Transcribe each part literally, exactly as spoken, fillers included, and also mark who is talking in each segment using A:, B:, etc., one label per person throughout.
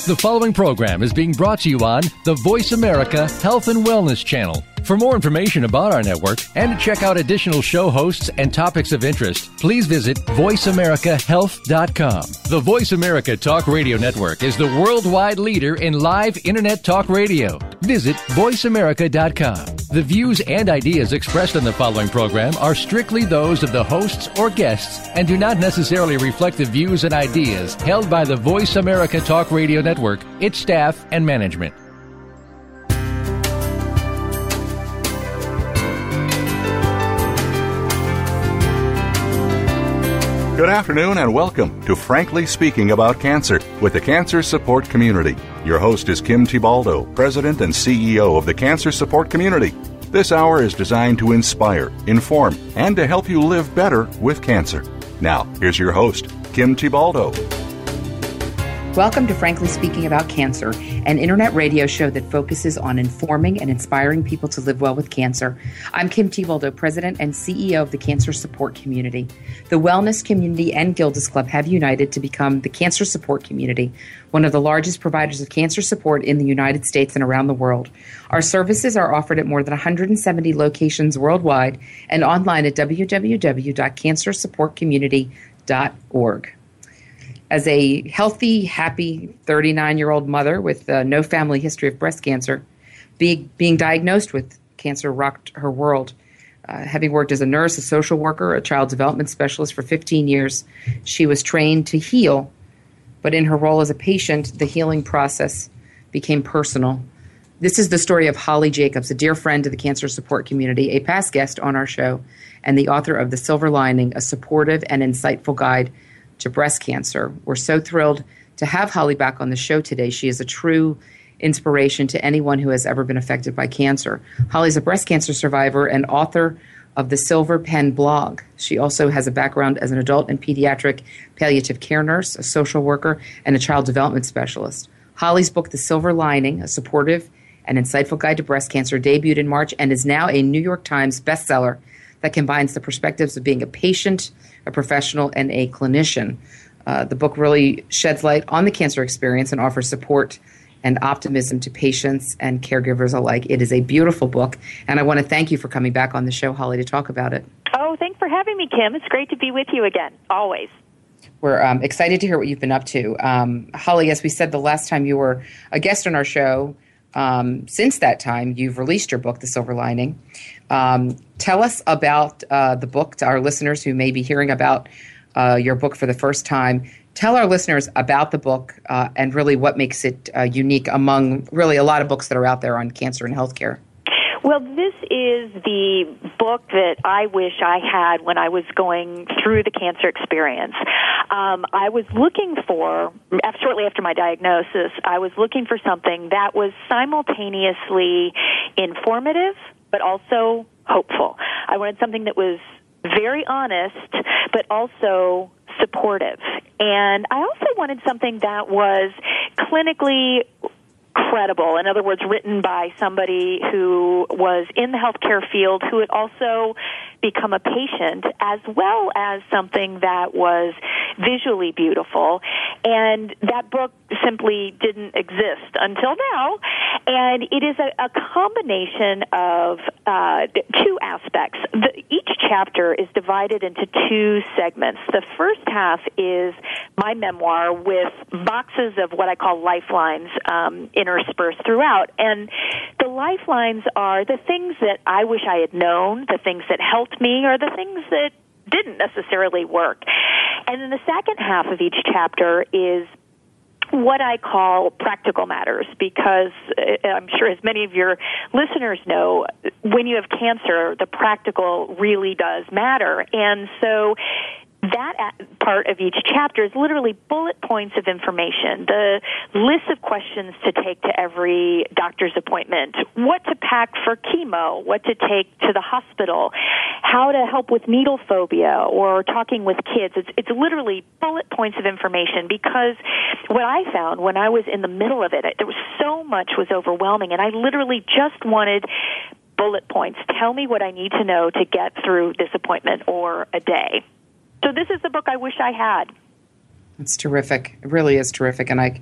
A: The following program is being brought to you on the Voice America Health and Wellness Channel. For more information about our network and to check out additional show hosts and topics of interest, please visit voice america health dot com. The Voice America Talk Radio Network is the worldwide leader in live Internet talk radio. Visit voice america dot com. The views and ideas expressed in the following program are strictly those of the hosts or guests and do not necessarily reflect the views and ideas held by the Voice America Talk Radio Network, its staff, and management.
B: Good afternoon and welcome to Frankly Speaking About Cancer with the Cancer Support Community. Your host is Kim Thiboldeaux, President and C E O of the Cancer Support Community. This hour is designed to inspire, inform, and to help you live better with cancer. Now, here's your host, Kim Thiboldeaux.
C: Welcome to Frankly Speaking About Cancer, an internet radio show that focuses on informing and inspiring people to live well with cancer. I'm Kim Thiboldeaux, President and C E O of the Cancer Support Community. The wellness community and Gilda's Club have united to become the Cancer Support Community, one of the largest providers of cancer support in the United States and around the world. Our services are offered at more than one hundred seventy locations worldwide and online at w w w dot cancer support community dot org. As a healthy, happy thirty-nine-year-old mother with uh, no family history of breast cancer, be, being diagnosed with cancer rocked her world. Uh, having worked as a nurse, a social worker, a child development specialist for fifteen years, she was trained to heal, but in her role as a patient, the healing process became personal. This is the story of Holly Jacobs, a dear friend to the Cancer Support Community, a past guest on our show, and the author of The Silver Lining, a supportive and insightful guide to breast cancer. We're so thrilled to have Holly back on the show today. She is a true inspiration to anyone who has ever been affected by cancer. Holly's a breast cancer survivor and author of the Silver Pen blog. She also has a background as an adult and pediatric palliative care nurse, a social worker, and a child development specialist. Holly's book, The Silver Lining, a supportive and insightful guide to breast cancer, debuted in March and is now a New York Times bestseller that combines the perspectives of being a patient, a professional, and a clinician. Uh, the book really sheds light on the cancer experience and offers support and optimism to patients and caregivers alike. It is a beautiful book, and I want to thank you for coming back on the show, Holly, to talk about it.
D: Oh, thanks for having me, Kim. It's great to be with you again, always.
C: We're um, excited to hear what you've been up to. Um, Holly, as we said the last time you were a guest on our show, um, since that time, you've released your book, The Silver Lining. Um, tell us about uh, the book to our listeners who may be hearing about uh, your book for the first time. Tell our listeners about the book uh, and really what makes it uh, unique among really a lot of books that are out there on cancer and healthcare.
D: Well, this is the book that I wish I had when I was going through the cancer experience. Um, I was looking for, shortly after my diagnosis, I was looking for something that was simultaneously informative but also hopeful. I wanted something that was very honest but also supportive. And I also wanted something that was clinically credible. In other words, written by somebody who was in the healthcare field who had also become a patient, as well as something that was visually beautiful. And that book simply didn't exist until now. And it is a, a combination of uh, two aspects. The, each chapter is divided into two segments. The first half is my memoir with boxes of what I call lifelines um, interspersed throughout. And the lifelines are the things that I wish I had known, the things that helped me, or the things that didn't necessarily work. And then the second half of each chapter is what I call practical matters, because I'm sure as many of your listeners know, when you have cancer, the practical really does matter. And so that part of each chapter is literally bullet points of information, the list of questions to take to every doctor's appointment, what to pack for chemo, what to take to the hospital, how to help with needle phobia or talking with kids. It's, it's literally bullet points of information, because what I found when I was in the middle of it, there was so much was overwhelming, and I literally just wanted bullet points. Tell me what I need to know to get through this appointment or a day. So this is the book I wish I had.
C: It's terrific. It really is terrific. And I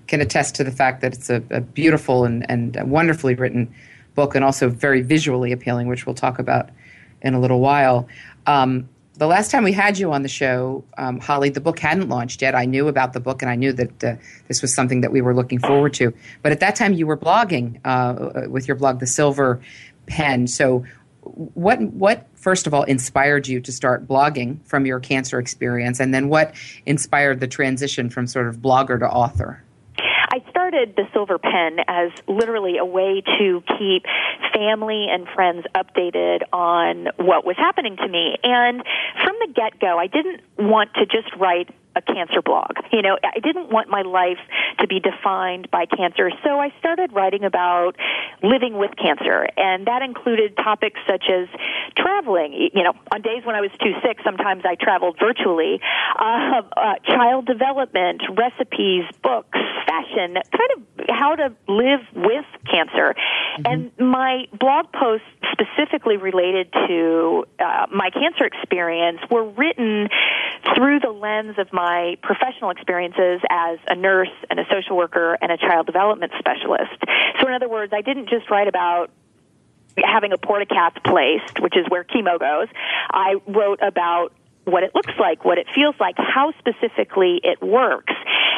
C: can attest to the fact that it's a, a beautiful and, and a wonderfully written book, and also very visually appealing, which we'll talk about in a little while. Um, the last time we had you on the show, um, Holly, the book hadn't launched yet. I knew about the book, and I knew that uh, this was something that we were looking forward to. But at that time, you were blogging uh, with your blog, The Silver Pen. So what, what first of all, inspired you to start blogging from your cancer experience? And then what inspired the transition from sort of blogger to author?
D: I started The Silver Pen as literally a way to keep family and friends updated on what was happening to me. And from the get-go, I didn't want to just write a cancer blog. You know, I didn't want my life to be defined by cancer, so I started writing about living with cancer, and that included topics such as traveling. You know, on days when I was too sick, sometimes I traveled virtually, uh, uh, child development, recipes, books, fashion, kind of how to live with cancer. Mm-hmm. And my blog posts specifically related to uh, my cancer experience were written through the lens of my professional experiences as a nurse and a social worker and a child development specialist. So in other words, I didn't just write about having a porta-cath placed, which is where chemo goes. I wrote about what it looks like, what it feels like, how specifically it works.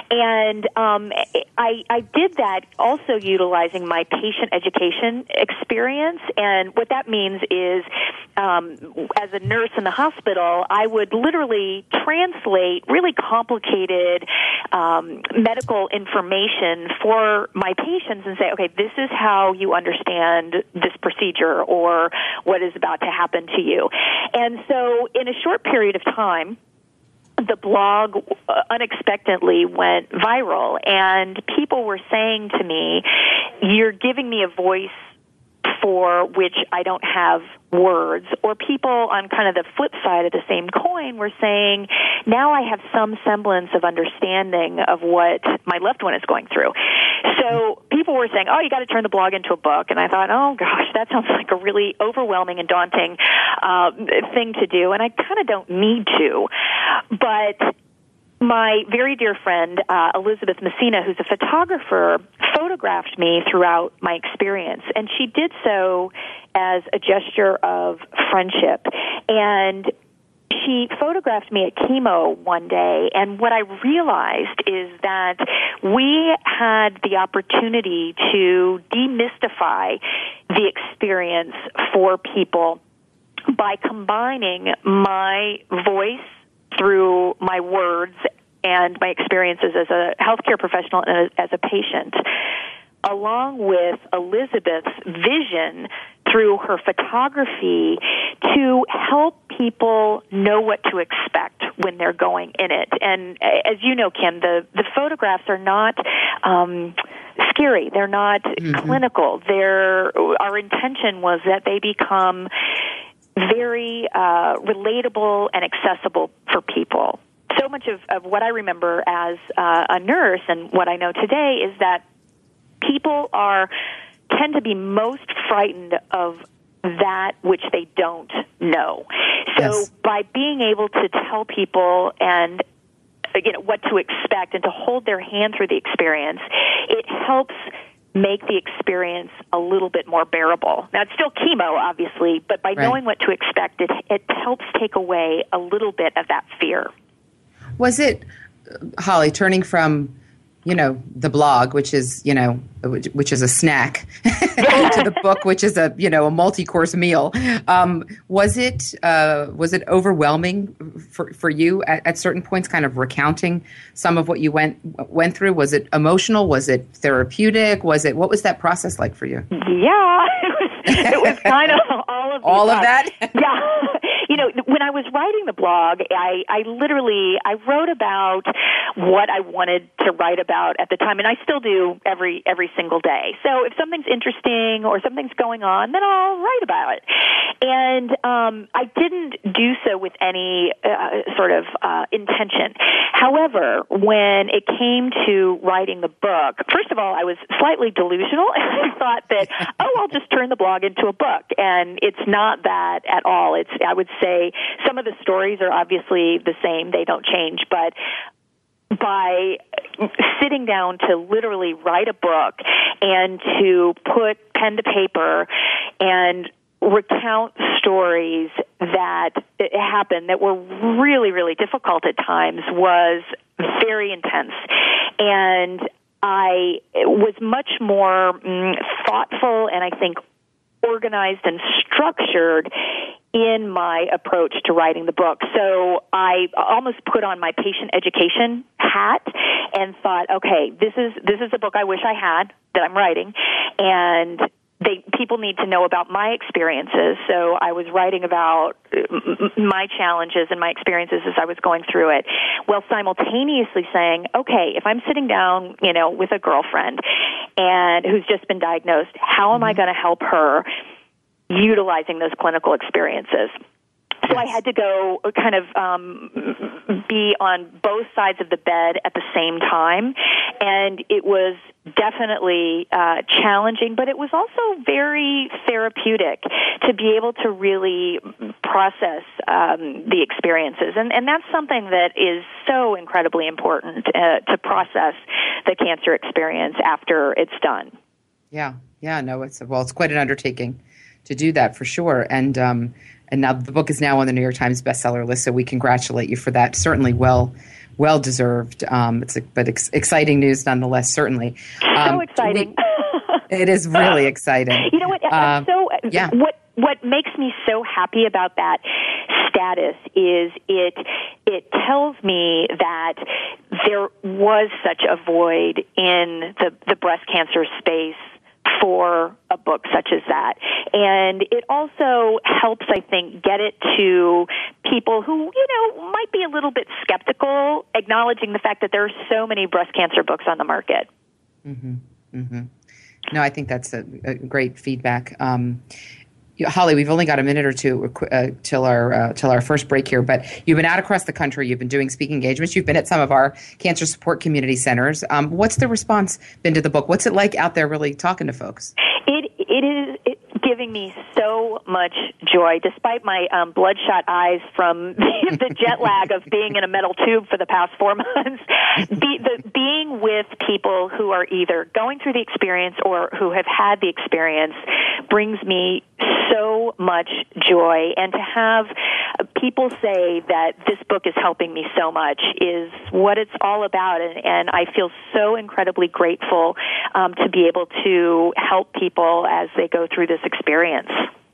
D: And um, I, I did that also utilizing my patient education experience. And what that means is, um, as a nurse in the hospital, I would literally translate really complicated um, medical information for my patients and say, okay, this is how you understand this procedure or what is about to happen to you. And so in a short period of time, the blog unexpectedly went viral, and people were saying to me, you're giving me a voice for which I don't have words. Or people on kind of the flip side of the same coin were saying, now I have some semblance of understanding of what my loved one is going through. So people were saying, oh, you got to turn the blog into a book. And I thought, oh, gosh, that sounds like a really overwhelming and daunting uh, thing to do, and I kind of don't need to. But my very dear friend, uh, Elizabeth Messina, who's a photographer, photographed me throughout my experience, and she did so as a gesture of friendship. And she photographed me at chemo one day, and what I realized is that we had the opportunity to demystify the experience for people by combining my voice through my words and my experiences as a healthcare professional and as a patient, along with Elizabeth's vision through her photography to help people know what to expect when they're going in it. And as you know, Kim, the, the photographs are not um, scary. They're not mm-hmm. clinical. They're, our intention was that they become very uh, relatable and accessible for people. So much of, of what I remember as uh, a nurse and what I know today is that people are tend to be most frightened of that which they don't know. So yes. by being able to tell people and you know what to expect and to hold their hand through the experience, it helps make the experience a little bit more bearable. Now, it's still chemo, obviously, but by right. knowing what to expect, it, it helps take away a little bit of that fear.
C: Was it, Holly, turning from, you know, the blog, which is, you know, which, which is a snack, to the book, which is a, you know, a multi-course meal. Um, was it uh, was it overwhelming for for you at, at certain points, kind of recounting some of what you went went through? Was it emotional? Was it therapeutic? Was it what was that process like for you?
D: Yeah, it was, it was kind of all of the
C: all
D: above.
C: of that.
D: Yeah. You know, when I was writing the blog, I, I literally, I wrote about what I wanted to write about at the time, and I still do every every single day. So if something's interesting or something's going on, then I'll write about it. And um, I didn't do so with any uh, sort of uh, intention. However, when it came to writing the book, first of all, I was slightly delusional. I thought that, oh, I'll just turn the blog into a book, and it's not that at all. It's, I would say some of the stories are obviously the same. They don't change. But by sitting down to literally write a book and to put pen to paper and recount stories that happened that were really, really difficult at times was very intense. And I was much more mm, thoughtful and I think organized and structured in my approach to writing the book. So I almost put on my patient education hat and thought, okay, this is this is the book I wish I had that I'm writing, and They, people need to know about my experiences, so I was writing about my challenges and my experiences as I was going through it, while simultaneously saying, okay, if I'm sitting down, you know, with a girlfriend and who's just been diagnosed, how am I going to help her utilizing those clinical experiences? So I had to go kind of um, be on both sides of the bed at the same time, and it was definitely uh, challenging, but it was also very therapeutic to be able to really process um, the experiences, and, and that's something that is so incredibly important uh, to process the cancer experience after it's done.
C: Yeah, yeah, no, it's well, it's quite an undertaking to do that for sure, and. Um, And now the book is now on the New York Times bestseller list, so we congratulate you for that. Certainly well well deserved, um, it's a, but ex- exciting news nonetheless, certainly. Um,
D: so exciting.
C: We, it is really exciting.
D: You know what?
C: Uh,
D: so
C: yeah.
D: what what makes me so happy about that status is it it tells me that there was such a void in the, the breast cancer space for a book such as that. And it also helps, I think, get it to people who, you know, might be a little bit skeptical, acknowledging the fact that there are so many breast cancer books on the market.
C: Mm-hmm. Mm-hmm. No, I think that's a, a great feedback. Um, Holly, we've only got a minute or two uh, till our uh, till our first break here, but you've been out across the country. You've been doing speaking engagements. You've been at some of our cancer support community centers. Um, what's the response been to the book? What's it like out there really talking to folks?
D: It It is it's giving me so much joy, despite my um, bloodshot eyes from the jet lag of being in a metal tube for the past four months. Be, the, being with people who are either going through the experience or who have had the experience brings me so much joy, and to have people say that this book is helping me so much is what it's all about, and, and I feel so incredibly grateful um, to be able to help people as they go through this experience.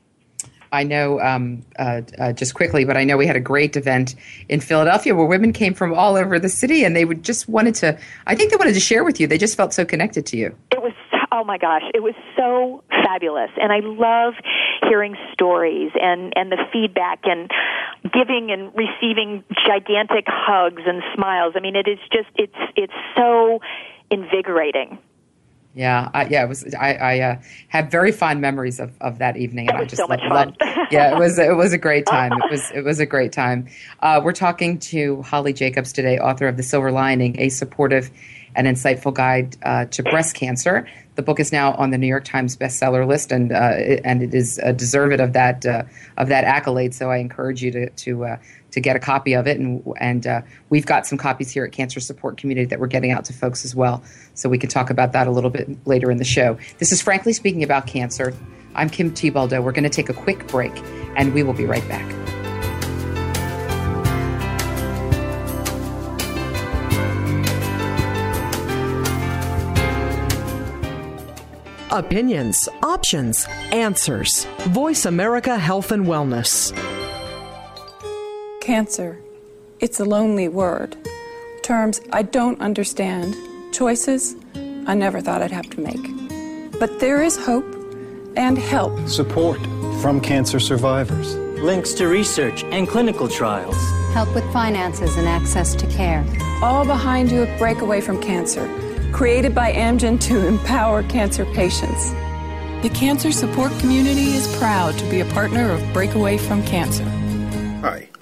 C: I know, um, uh, uh, just quickly, but I know we had a great event in Philadelphia where women came from all over the city, and they would just wanted to, I think they wanted to share with you. They just felt so connected to you.
D: It was, oh my gosh, it was so fabulous. And I love hearing stories and, and the feedback and giving and receiving gigantic hugs and smiles. I mean, it is just, it's, it's so invigorating.
C: Yeah, I, yeah, it was. I, I uh, have very fond memories of, of that evening, and
D: it was
C: I just
D: so much
C: loved,
D: fun.
C: loved. Yeah, it was. It was a great time. It was. It was a great time. Uh, we're talking to Holly Jacobs today, author of The Silver Lining: A Supportive and Insightful Guide uh, to Breast Cancer. The book is now on the New York Times bestseller list, and uh, it, and it is uh, deserved of that uh, of that accolade. So I encourage you to to uh, to get a copy of it, and and uh, we've got some copies here at Cancer Support Community that we're getting out to folks as well. So we can talk about that a little bit later in the show. This is Frankly Speaking About Cancer. I'm Kim Thiboldeaux. We're going to take a quick break, and we will be right back.
E: Opinions, options, answers. Voice America Health and Wellness.
F: Cancer. It's a lonely word. Terms I don't understand. Choices I never thought I'd have to make. But there is hope and help.
G: Support from cancer survivors.
H: Links to research and clinical trials.
I: Help with finances and access to care.
F: All behind you at Breakaway from Cancer. Created by Amgen to empower cancer patients. The Cancer Support Community is proud to be a partner of Breakaway from Cancer.
J: Hi,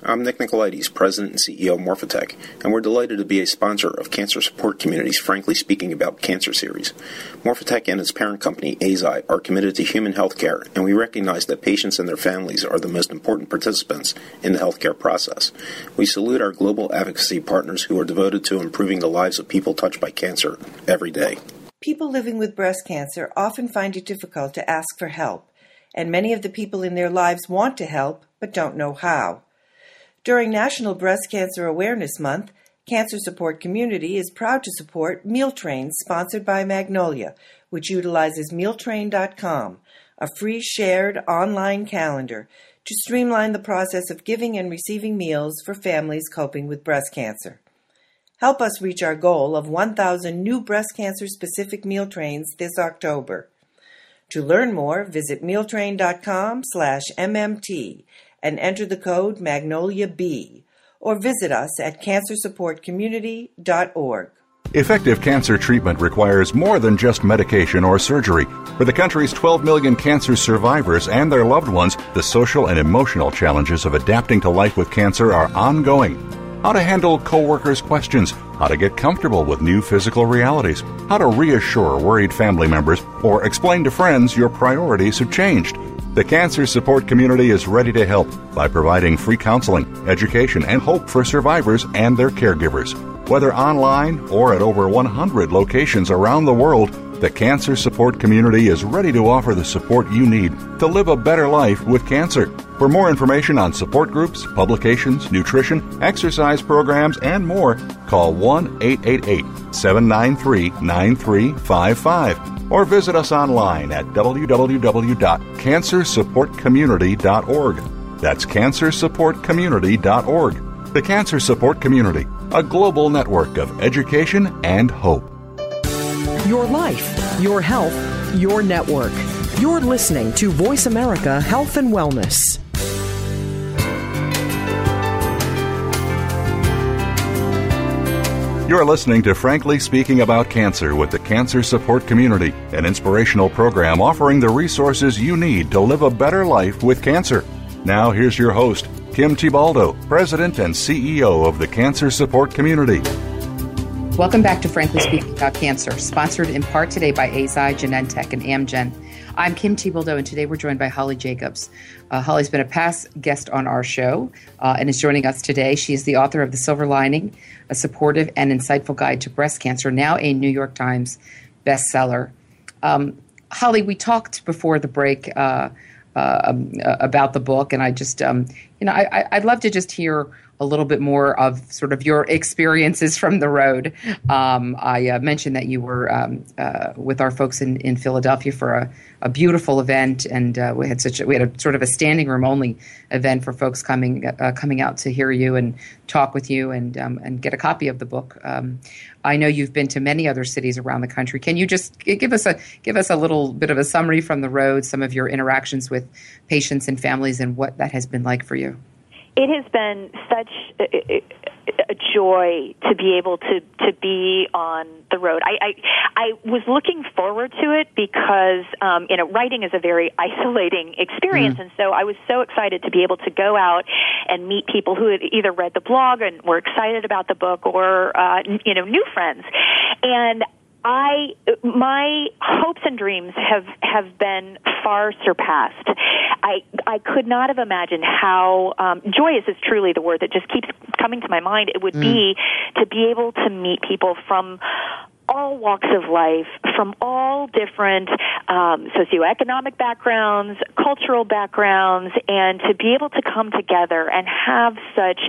J: I'm Nick Nicolaides, President and C E O of Morphotek, and we're delighted to be a sponsor of Cancer Support Community's Frankly Speaking About Cancer series. Morphotek and its parent company, Eisai, are committed to human health care, and we recognize that patients and their families are the most important participants in the healthcare process. We salute our global advocacy partners who are devoted to improving the lives of people touched by cancer every day.
K: People living with breast cancer often find it difficult to ask for help, and many of the people in their lives want to help but don't know how. During National Breast Cancer Awareness Month, Cancer Support Community is proud to support Meal Train, sponsored by Magnolia, which utilizes meal train dot com, a free shared online calendar to streamline the process of giving and receiving meals for families coping with breast cancer. Help us reach our goal of one thousand new breast cancer-specific meal trains this October. To learn more, visit meal train dot com slash M M T and enter the code Magnolia B, or visit us at cancer support community dot org.
B: Effective cancer treatment requires more than just medication or surgery. For the country's twelve million cancer survivors and their loved ones, the social and emotional challenges of adapting to life with cancer are ongoing. How to handle coworkers' questions, how to get comfortable with new physical realities, how to reassure worried family members, or explain to friends your priorities have changed. The Cancer Support Community is ready to help by providing free counseling, education, and hope for survivors and their caregivers. Whether online or at over one hundred locations around the world, the Cancer Support Community is ready to offer the support you need to live a better life with cancer. For more information on support groups, publications, nutrition, exercise programs, and more, call one eight eight eight, seven nine three, nine three five five or visit us online at w w w dot cancer support community dot org. That's cancer support community dot org. The Cancer Support Community, a global network of education and hope.
E: Your life, your health, your network. You're listening to Voice America Health and Wellness.
B: You're listening to Frankly Speaking About Cancer with the Cancer Support Community, an inspirational program offering the resources you need to live a better life with cancer. Now here's your host, Kim Tibaldo, President and C E O of the Cancer Support Community.
C: Welcome back to Frankly Speaking About Cancer, sponsored in part today by Eisai, Genentech, and Amgen. I'm Kim Tibaldo, and today we're joined by Holly Jacobs. Uh, Holly's been a past guest on our show uh, and is joining us today. She is the author of The Silver Lining, a supportive and insightful guide to breast cancer, now a New York Times bestseller. Um, Holly, we talked before the break uh, uh, um, uh, about the book, and I just, um, you know, I, I'd love to just hear a little bit more of sort of your experiences from the road. Um, I uh, mentioned that you were um, uh, with our folks in, in Philadelphia for a, a beautiful event, and uh, we had such a, we had a sort of a standing room only event for folks coming uh, coming out to hear you and talk with you and um, and get a copy of the book. Um, I know you've been to many other cities around the country. Can you just give us a give us a little bit of a summary from the road, some of your interactions with patients and families, and what that has been like for you?
D: It has been such a, a joy to be able to, to be on the road. I, I, I was looking forward to it because, um, you know, writing is a very isolating experience, mm. and so I was so excited to be able to go out and meet people who had either read the blog and were excited about the book, or uh, you know, new friends. And I, my hopes and dreams have, have been far surpassed. I, I could not have imagined how, um, joyous is truly the word that just keeps coming to my mind. It would mm. be to be able to meet people from all walks of life, from all different um, socioeconomic backgrounds, cultural backgrounds, and to be able to come together and have such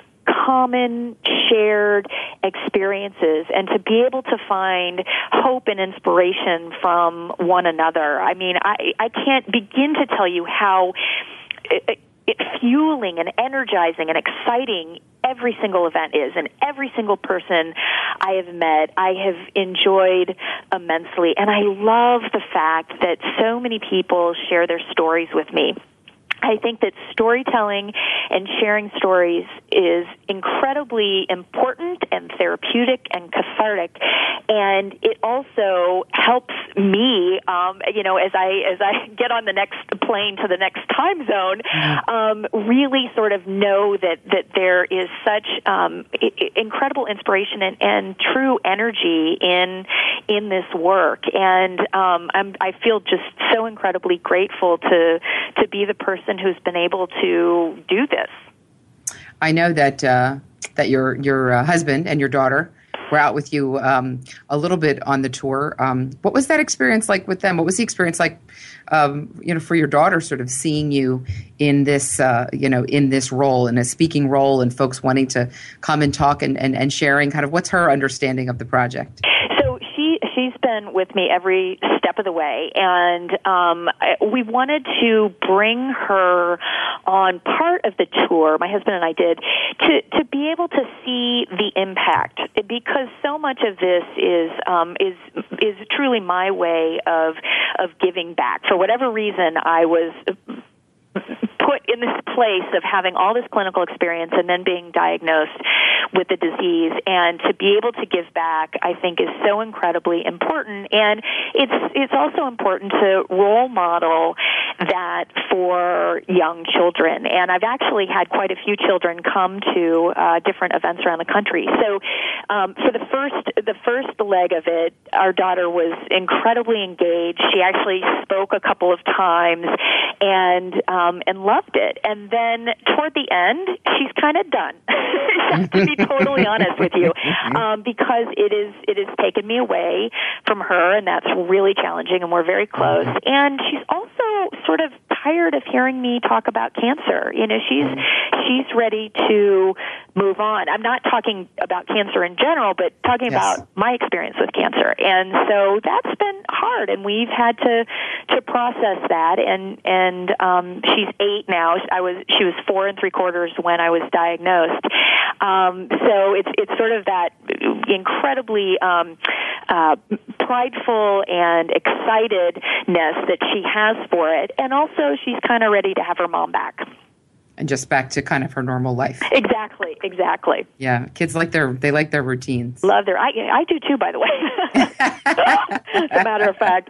D: common shared experiences, and to be able to find hope and inspiration from one another. I mean, I, I can't begin to tell you how it, it, fueling and energizing and exciting every single event is, and every single person I have met, I have enjoyed immensely. And I love the fact that so many people share their stories with me. I think that storytelling and sharing stories is incredibly important and therapeutic and cathartic, and it also helps me, um, you know, as I as I get on the next plane to the next time zone, um, really sort of know that that there is such um, I- incredible inspiration and, and true energy in in this work, and um, I'm, I feel just so incredibly grateful to to be the person who's been able to do this.
C: I know that uh, that your your uh, husband and your daughter were out with you um, a little bit on the tour. Um, what was that experience like with them? What was the experience like, um, you know, for your daughter, sort of seeing you in this, uh, you know, in this role, in a speaking role, and folks wanting to come and talk and, and, and sharing? Kind of what's her understanding of the project?
D: So she she's been with me every step of the way, and um, we wanted to bring her on part of the tour, my husband and I did, to, to be able to see the impact, because so much of this is um, is is truly my way of of giving back. For whatever reason, I was put in this place of having all this clinical experience and then being diagnosed with the disease, and to be able to give back, I think, is so incredibly important. And it's it's also important to role model that for young children. And I've actually had quite a few children come to uh, different events around the country. So um, for the first the first leg of it, our daughter was incredibly engaged. She actually spoke a couple of times and um, and loved it. And then toward the end, she's kind of done. I have to be totally honest with you, um, because it is it has taken me away from her, and that's really challenging. And we're very close. And she's also sort of tired of hearing me talk about cancer. You know, she's she's ready to move on. I'm not talking about cancer in general, but talking yes. about my experience with cancer. And so that's been hard, and we've had to to process that. And and um, she's eight now. I was she was four and three quarters when I was diagnosed. Um, so it's it's sort of that incredibly um, uh, prideful and excitedness that she has for it, and also she's kind of ready to have her mom back.
C: And just back to kind of her normal life.
D: Exactly, exactly.
C: Yeah, kids like their they like their routines.
D: Love their. I I do too, by the way. As a matter of fact.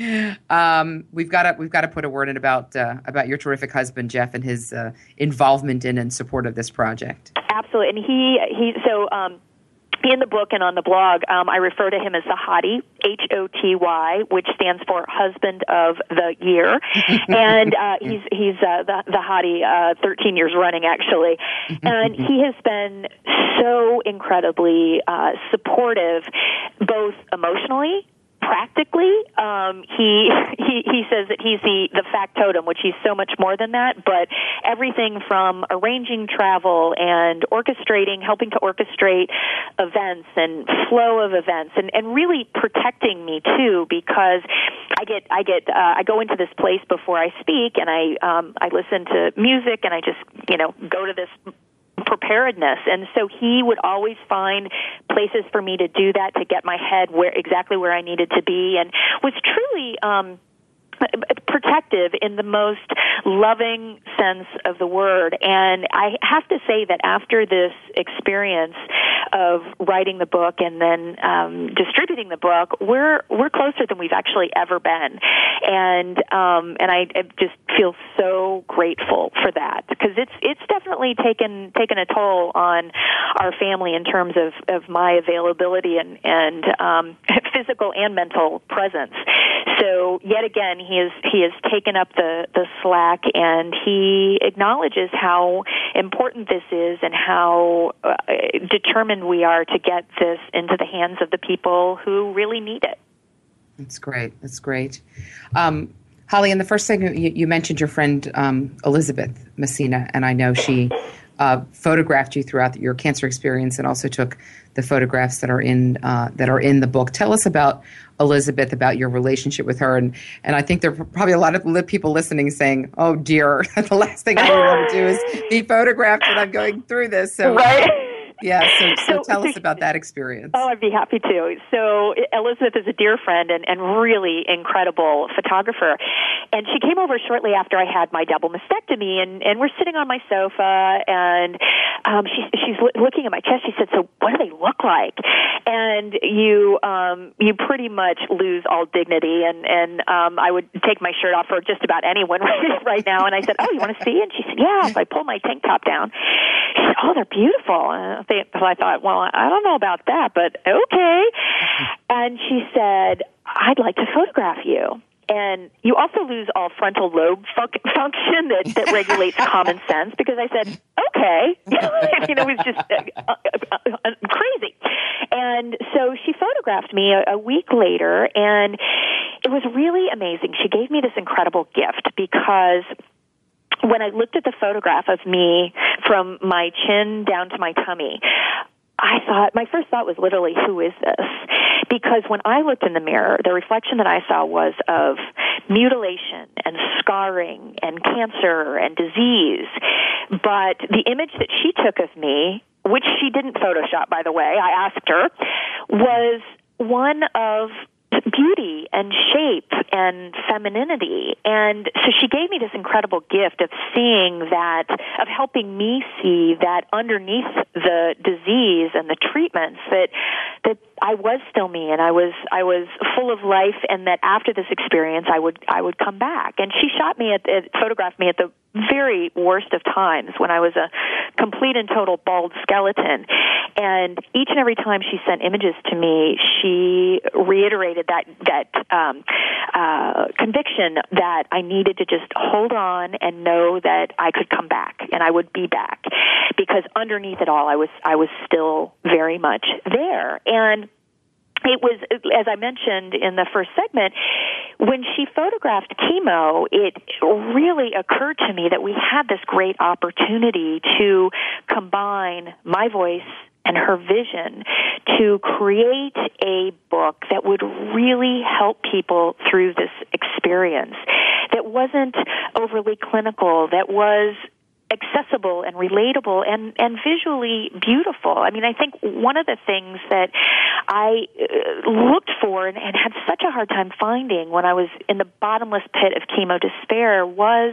C: Um, we've got to we've got to put a word in about uh, about your terrific husband Jeff and his uh, involvement in and support of this project.
D: Absolutely, and he he so. Um, In the book and on the blog, um, I refer to him as the Hottie, H O T Y, which stands for Husband of the Year, and uh, he's he's uh, the the Hottie, uh, thirteen years running actually, and he has been so incredibly uh, supportive, both emotionally. Practically, um, he he he says that he's the the factotum, which he's so much more than that. But everything from arranging travel and orchestrating, helping to orchestrate events and flow of events, and, and really protecting me too, because I get I get uh, I go into this place before I speak, and I um, I listen to music, and I just you know go to this preparedness. And so he would always find places for me to do that, to get my head where exactly where I needed to be, and was truly um protective in the most loving sense of the word. And I have to say that after this experience of writing the book and then um, distributing the book, we're we're closer than we've actually ever been. And um, and I, I just feel so grateful for that, because it's it's definitely taken taken a toll on our family in terms of, of my availability and and um, physical and mental presence. So yet again, he has he has taken up the, the slack, and he acknowledges how important this is and how uh, determined we are to get this into the hands of the people who really need it.
C: That's great. That's great. Um, Holly, in the first segment, you, you mentioned your friend um, Elizabeth Messina, and I know she uh, photographed you throughout your cancer experience, and also took the photographs that are in uh, that are in the book. Tell us about Elizabeth, about your relationship with her, and and I think there are probably a lot of people listening saying, "Oh dear, the last thing I want to do is be photographed when I'm going through this." So,
D: right.
C: Yeah, so, so, so tell
D: so,
C: us about that experience.
D: Oh, I'd be happy to. So Elizabeth is a dear friend and, and really incredible photographer. And she came over shortly after I had my double mastectomy, and, and we're sitting on my sofa, and um, she, she's looking at my chest. She said, so what do they look like? And you um, you pretty much lose all dignity, and, and um, I would take my shirt off for just about anyone right, right now. And I said, oh, you want to see? And she said, yeah. So I pulled my tank top down. She said, oh, they're beautiful. And I thought, well, I don't know about that, but okay. And she said, I'd like to photograph you. And you also lose all frontal lobe fun- function that, that regulates common sense, because I said, okay. You know, it was just uh, uh, uh, crazy. And so she photographed me a, a week later, and it was really amazing. She gave me this incredible gift, because when I looked at the photograph of me from my chin down to my tummy, I thought, my first thought was literally, who is this? Because when I looked in the mirror, the reflection that I saw was of mutilation and scarring and cancer and disease. But the image that she took of me, which she didn't Photoshop, by the way, I asked her, was one of beauty and shape and femininity. And so she gave me this incredible gift of seeing that, of helping me see that underneath the disease and the treatments, that that I was still me, and I was I was full of life, and that after this experience I would I would come back. And she shot me at, at photographed me at the very worst of times, when I was a complete and total bald skeleton. And each and every time she sent images to me, she reiterated that that um, uh, conviction that I needed to just hold on and know that I could come back, and I would be back, because underneath it all, I was I was still very much there. And it was, as I mentioned in the first segment, when she photographed chemo, it really occurred to me that we had this great opportunity to combine my voice and her vision to create a book that would really help people through this experience, that wasn't overly clinical, that was accessible and relatable and, and visually beautiful. I mean, I think one of the things that I uh, looked for and, and had such a hard time finding when I was in the bottomless pit of chemo despair was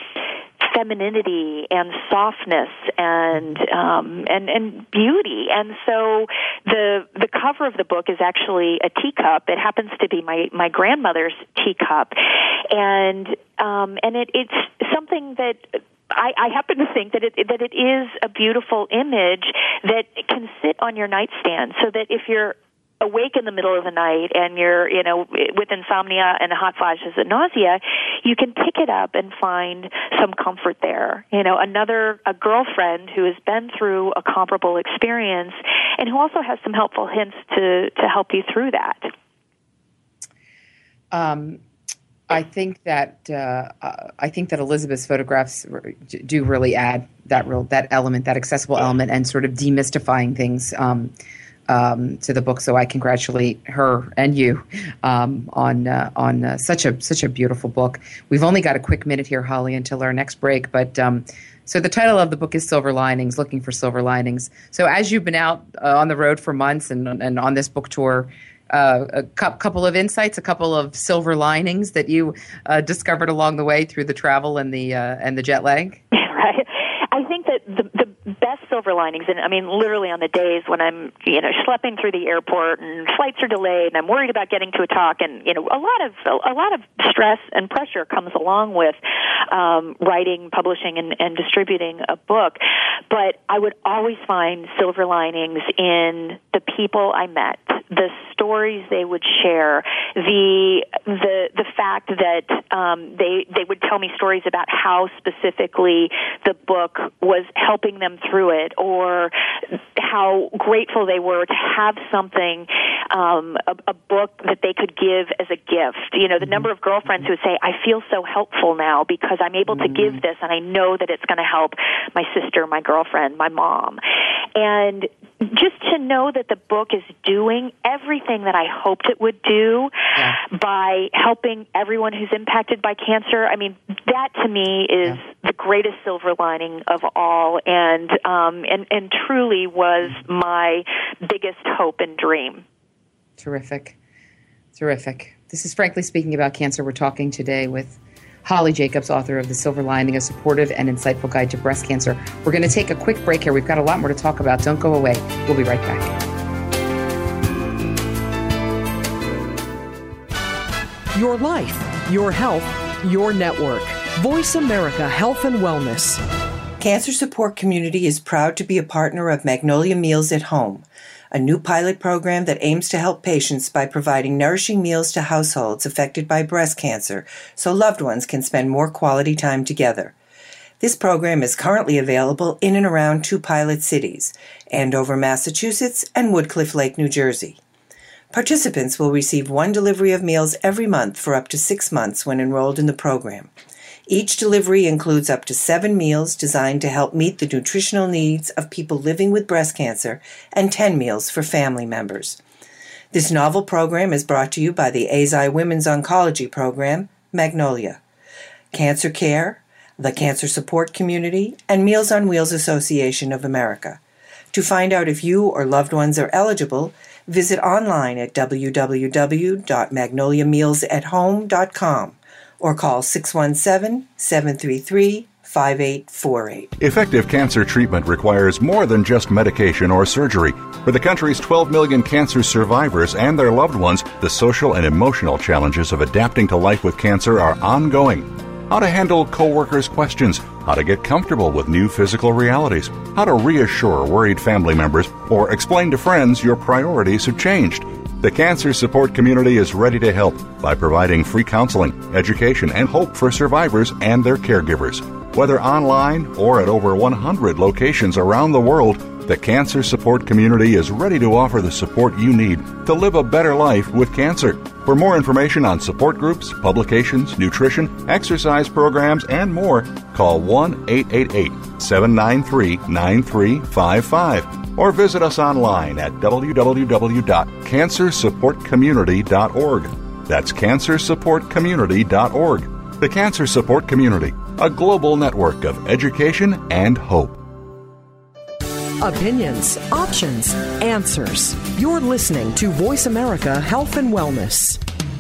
D: femininity and softness and um, and and beauty. And so the the cover of the book is actually a teacup. It happens to be my, my grandmother's teacup, and um, and it, it's something that I, I happen to think that it that it is a beautiful image that can sit on your nightstand, so that if you're awake in the middle of the night and you're, you know, with insomnia and hot flashes and nausea, you can pick it up and find some comfort there. You know, another, a girlfriend who has been through a comparable experience and who also has some helpful hints to, to help you through that.
C: Um, I think that, uh, I think that Elizabeth's photographs do really add that real, that element, that accessible element, and sort of demystifying things, um, Um, to the book. So I congratulate her and you um, on uh, on uh, such a such a beautiful book. We've only got a quick minute here, Holly, until our next break. But um, so the title of the book is Silver Linings, Looking for Silver Linings. So as you've been out uh, on the road for months and and on this book tour, uh, a cu- couple of insights, a couple of silver linings that you uh, discovered along the way through the travel and the uh, and the jet lag.
D: Right. I think that the the best silver linings, and I mean literally on the days when I'm, you know, schlepping through the airport and flights are delayed and I'm worried about getting to a talk, and, you know, a lot of a lot of stress and pressure comes along with um, writing, publishing, and, and distributing a book. But I would always find silver linings in the people I met, the stories they would share, the the the fact that um, they they would tell me stories about how specifically the book was helping them through it, or how grateful they were to have something, um, a, a book that they could give as a gift. You know, the number of girlfriends who would say, I feel so helpful now because I'm able to give this and I know that it's going to help my sister, my girlfriend, my mom. And just to know that the book is doing everything that I hoped it would do yeah. by helping everyone who's impacted by cancer. I mean, that to me is yeah. the greatest silver lining of all, and um, and and truly was my biggest hope and dream.
C: Terrific, terrific. This is Frankly Speaking About Cancer. We're talking today with Holly Jacobs, author of The Silver Lining, a supportive and insightful guide to breast cancer. We're going to take a quick break here. We've got a lot more to talk about. Don't go away. We'll be right back.
E: Your life, your health, your network. Voice America Health and Wellness.
K: Cancer Support Community is proud to be a partner of Magnolia Meals at Home, a new pilot program that aims to help patients by providing nourishing meals to households affected by breast cancer so loved ones can spend more quality time together. This program is currently available in and around two pilot cities, Andover, Massachusetts, and Woodcliff Lake, New Jersey. Participants will receive one delivery of meals every month for up to six months when enrolled in the program. Each delivery includes up to seven meals designed to help meet the nutritional needs of people living with breast cancer and ten meals for family members. This novel program is brought to you by the A Z I Women's Oncology Program, Magnolia, Cancer Care, the Cancer Support Community, and Meals on Wheels Association of America. To find out if you or loved ones are eligible, visit online at w w w dot magnolia meals at home dot com. or call six one seven, seven three three, five eight four eight.
B: Effective cancer treatment requires more than just medication or surgery. For the country's twelve million cancer survivors and their loved ones, the social and emotional challenges of adapting to life with cancer are ongoing. How to handle coworkers' questions, how to get comfortable with new physical realities, how to reassure worried family members, or explain to friends your priorities have changed. The Cancer Support Community is ready to help by providing free counseling, education, and hope for survivors and their caregivers. Whether online or at over one hundred locations around the world, the Cancer Support Community is ready to offer the support you need to live a better life with cancer. For more information on support groups, publications, nutrition, exercise programs, and more, call one eight eight eight, seven nine three, nine three five five. or visit us online at w w w dot cancer support community dot org. That's cancer support community dot org. The Cancer Support Community, a global network of education and hope.
E: Opinions, options, answers. You're listening to Voice America Health and Wellness.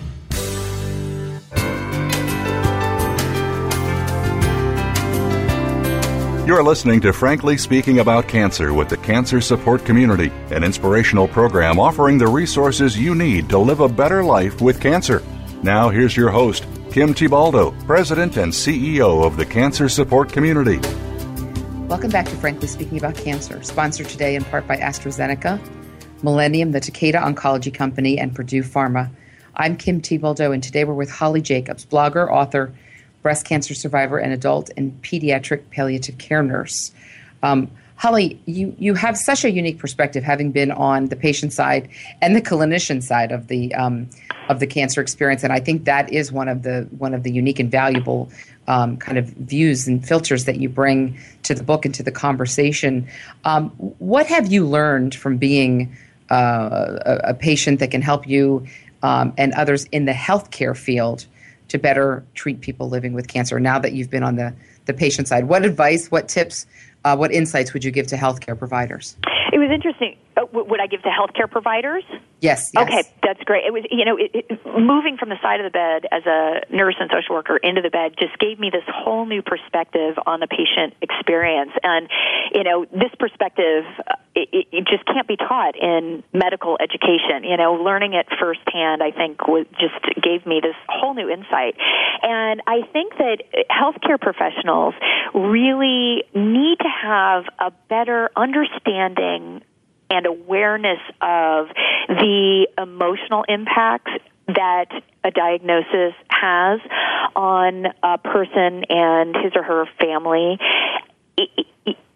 B: You're listening to Frankly Speaking About Cancer with the Cancer Support Community, an inspirational program offering the resources you need to live a better life with cancer. Now here's your host, Kim Thiboldeaux, President and C E O of the Cancer Support Community.
C: Welcome back to Frankly Speaking About Cancer, sponsored today in part by AstraZeneca, Millennium, the Takeda Oncology Company, and Purdue Pharma. I'm Kim Thiboldeaux, and today we're with Holly Jacobs, blogger, author, breast cancer survivor, and adult and pediatric palliative care nurse. Um, Holly, you, you have such a unique perspective, having been on the patient side and the clinician side of the um, of the cancer experience, and I think that is one of the one of the unique and valuable um, kind of views and filters that you bring to the book and to the conversation. Um, what have you learned from being uh, a, a patient that can help you um, and others in the healthcare field to better treat people living with cancer now that you've been on the, the patient side? What advice, what tips, uh, what insights would you give to healthcare providers?
D: It was interesting. Oh, would I give to healthcare providers?
C: Yes, yes.
D: Okay, that's great. It was, you know, it, it, moving from the side of the bed as a nurse and social worker into the bed just gave me this whole new perspective on the patient experience. And, you know, this perspective, it, it, it just can't be taught in medical education. You know, learning it firsthand, I think, was, just gave me this whole new insight. And I think that healthcare professionals really need to have a better understanding and awareness of the emotional impacts that a diagnosis has on a person and his or her family.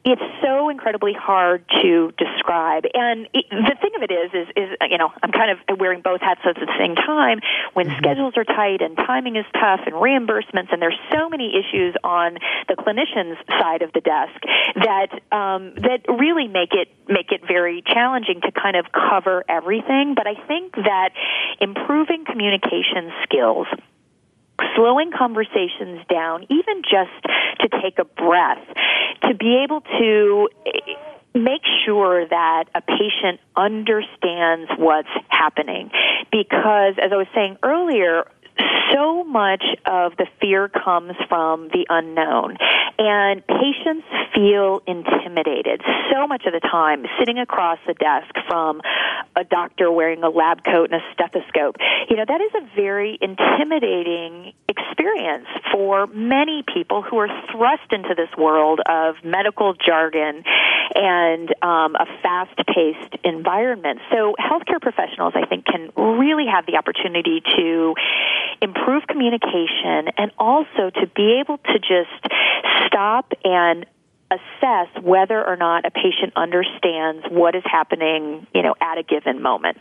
D: it's so incredibly hard to describe. And it, the thing of it is, is, is, you know, I'm kind of wearing both hats at the same time. When mm-hmm. schedules are tight and timing is tough and reimbursements, and there's so many issues on the clinician's side of the desk that um, that really make it make it very challenging to kind of cover everything. But I think that improving communication skills, slowing conversations down, even just to take a breath, to be able to make sure that a patient understands what's happening. Because, as I was saying earlier, so much of the fear comes from the unknown, and patients feel intimidated so much of the time sitting across the desk from a doctor wearing a lab coat and a stethoscope. You know, that is a very intimidating experience for many people who are thrust into this world of medical jargon and um, a fast-paced environment. So healthcare professionals, I think, can really have the opportunity to improve communication and also to be able to just stop and assess whether or not a patient understands what is happening, you know, at a given moment.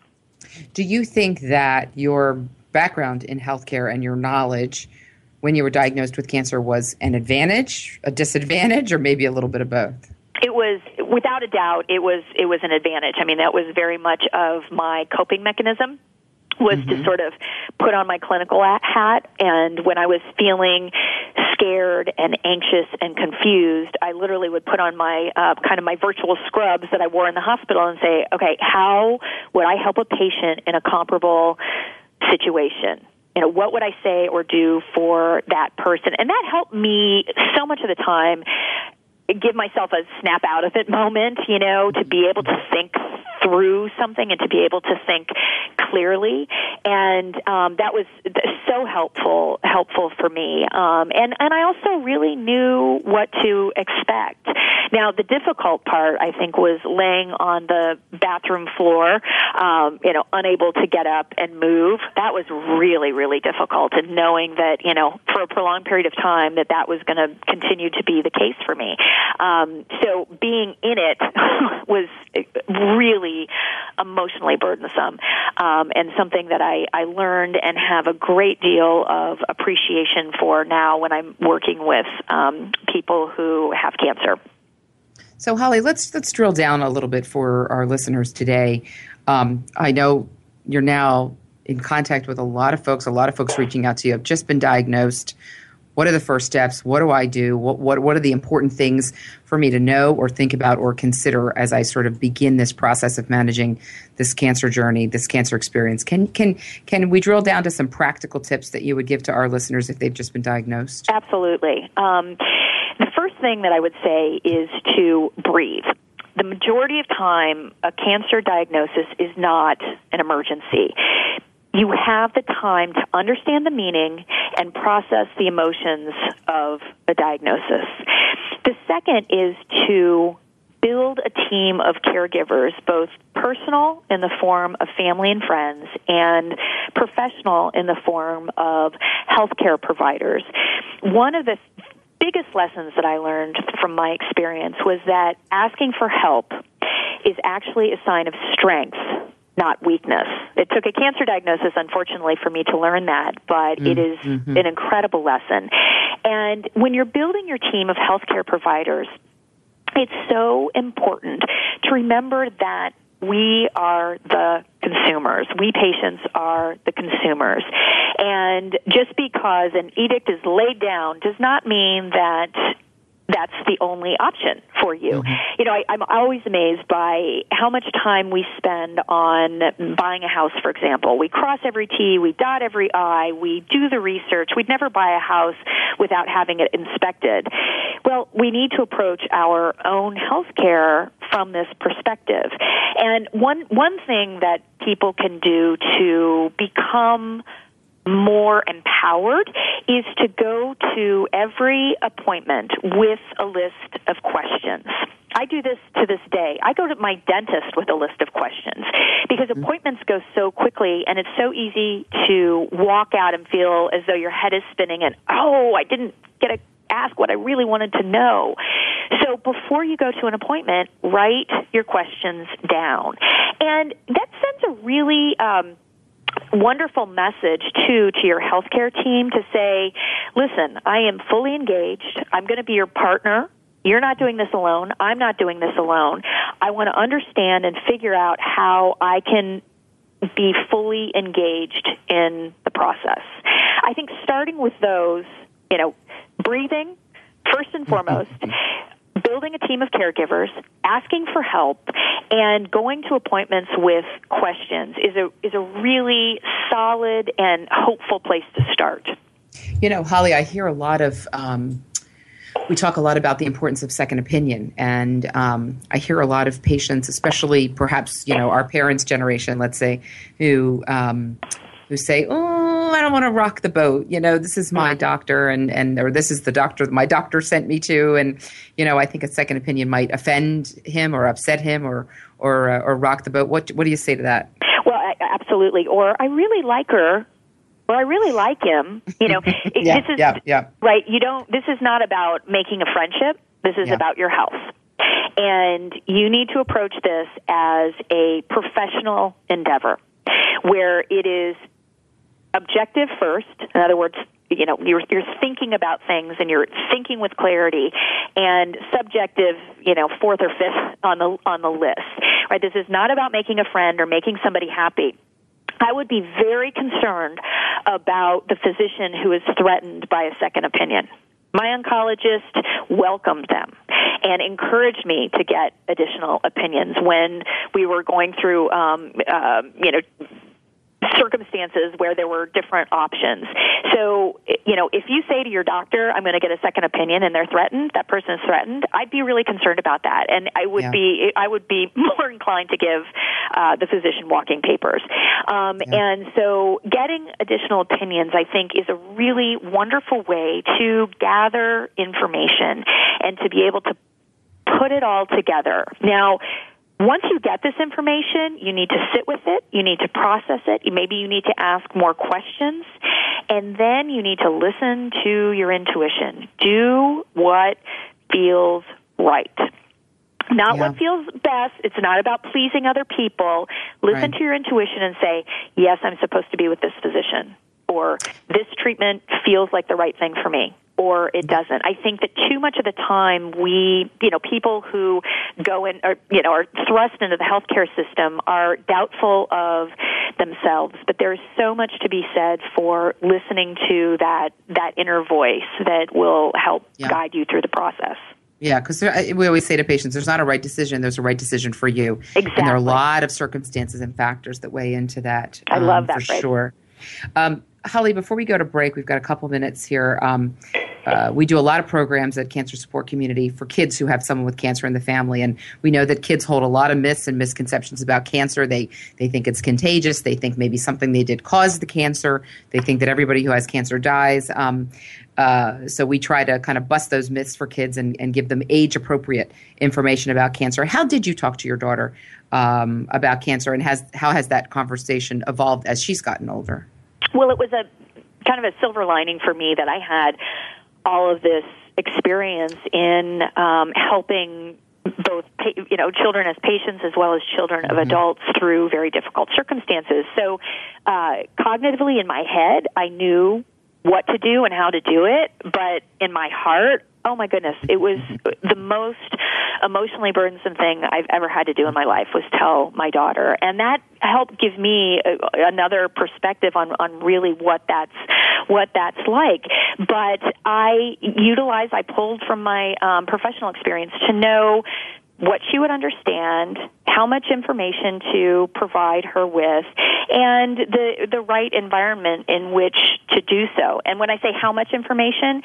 C: Do you think that your background in healthcare and your knowledge when you were diagnosed with cancer was an advantage, a disadvantage, or maybe a little bit of both?
D: It was, without a doubt, it was it was an advantage. I mean, that was very much of my coping mechanism, was mm-hmm. to sort of put on my clinical hat, and when I was feeling scared and anxious and confused, I literally would put on my uh, kind of my virtual scrubs that I wore in the hospital and say, okay, how would I help a patient in a comparable situation? You know, what would I say or do for that person? And that helped me so much of the time give myself a snap out of it moment, you know, to be able to think through something and to be able to think clearly. And um, that was so helpful helpful for me. Um, and, and I also really knew what to expect. Now, the difficult part, I think, was laying on the bathroom floor, um, you know, unable to get up and move. That was really, really difficult. And knowing that, you know, for a prolonged period of time that that was going to continue to be the case for me. Um, so being in it was really emotionally burdensome, um, and something that I, I learned and have a great deal of appreciation for now when I'm working with um, people who have cancer.
C: So, Holly, let's let's drill down a little bit for our listeners today. Um, I know you're now in contact with a lot of folks, a lot of folks reaching out to you have just been diagnosed. What are the first steps? What do I do? What, what what are the important things for me to know or think about or consider as I sort of begin this process of managing this cancer journey, this cancer experience? Can can can we drill down to some practical tips that you would give to our listeners if they've just been diagnosed?
D: Absolutely. Um, the first thing that I would say is to breathe. The majority of time, a cancer diagnosis is not an emergency. You have the time to understand the meaning and process the emotions of a diagnosis. The second is to build a team of caregivers, both personal in the form of family and friends and professional in the form of healthcare providers. One of the biggest lessons that I learned from my experience was that asking for help is actually a sign of strength, not weakness. It took a cancer diagnosis, unfortunately, for me to learn that, but mm-hmm. it is an incredible lesson. And when you're building your team of healthcare providers, it's so important to remember that we are the consumers. We patients are the consumers. And just because an edict is laid down does not mean that that's the only option for you. Mm-hmm. You know, I, I'm always amazed by how much time we spend on buying a house, for example. We cross every T, we dot every I, we do the research. We'd never buy a house without having it inspected. Well, we need to approach our own health care from this perspective. And one one thing that people can do to become more empowered is to go to every appointment with a list of questions. I do this to this day. I go to my dentist with a list of questions because appointments go so quickly and it's so easy to walk out and feel as though your head is spinning and, oh, I didn't get a ask what I really wanted to know. So before you go to an appointment, write your questions down. And that sends a really um, wonderful message, too, to your healthcare team to say, listen, I am fully engaged. I'm going to be your partner. You're not doing this alone. I'm not doing this alone. I want to understand and figure out how I can be fully engaged in the process. I think starting with those, you know, breathing, first and foremost, building a team of caregivers, asking for help, and going to appointments with questions is a is a really solid and hopeful place to start.
C: You know, Holly, I hear a lot of, um, we talk a lot about the importance of second opinion, and um, I hear a lot of patients, especially perhaps, you know, our parents' generation, let's say, who um, who say, oh, I don't want to rock the boat. You know, this is my doctor, and, and or this is the doctor that my doctor sent me to, and, you know, I think a second opinion might offend him or upset him or or uh, or rock the boat. What what do you say to that?
D: Well, I, absolutely. Or I really like her. Or I really like him. You know,
C: yeah,
D: this is
C: yeah, yeah.
D: right. You don't. This is not about making a friendship. This is
C: yeah. about
D: your health, and you need to approach this as a professional endeavor, where it is objective first. In other words, you know, you're you're thinking about things and you're thinking with clarity, and subjective, you know, fourth or fifth on the on the list. Right. This is not about making a friend or making somebody happy. I would be very concerned about the physician who is threatened by a second opinion. My oncologist welcomed them and encouraged me to get additional opinions when we were going through, um, uh, you know, circumstances where there were different options. So, you know, if you say to your doctor, I'm going to get a second opinion, and they're threatened, that person is threatened, I'd be really concerned about that. And I would yeah. be I would be more inclined to give uh, the physician walking papers. Um, yeah. And so getting additional opinions, I think, is a really wonderful way to gather information and to be able to put it all together. Now, once you get this information, you need to sit with it, you need to process it, maybe you need to ask more questions, and then you need to listen to your intuition. Do what feels right. Not yeah. what feels best. It's not about pleasing other people. Listen right. to your intuition and say, yes, I'm supposed to be with this physician, or this treatment feels like the right thing for me, or it doesn't. I think that too much of the time we, you know, people who go in, or, you know, are thrust into the healthcare system are doubtful of themselves. But there's so much to be said for listening to that, that inner voice that will help yeah. guide you through the process.
C: Yeah, because we always say to patients, there's not a right decision, there's a right decision for you.
D: Exactly.
C: And there are a lot of circumstances and factors that weigh into that.
D: I
C: um,
D: love that.
C: For
D: right?
C: sure. Um, Holly, before we go to break, we've got a couple minutes here. Um, uh, we do a lot of programs at Cancer Support Community for kids who have someone with cancer in the family, and we know that kids hold a lot of myths and misconceptions about cancer. They they think it's contagious. They think maybe something they did caused the cancer. They think that everybody who has cancer dies. Um, uh, so we try to kind of bust those myths for kids and, and give them age-appropriate information about cancer. How did you talk to your daughter um, about cancer, and has how has that conversation evolved as she's gotten older?
D: Well, it was a kind of a silver lining for me that I had all of this experience in um, helping both, you know, children as patients as well as children of adults through very difficult circumstances. So uh, cognitively in my head, I knew what to do and how to do it, but in my heart, oh my goodness, it was the most emotionally burdensome thing I've ever had to do in my life was tell my daughter. And that helped give me a, another perspective on, on really what that's, what that's like. But I utilized, I pulled from my um, professional experience to know what she would understand, how much information to provide her with, and the the right environment in which to do so. And when I say how much information,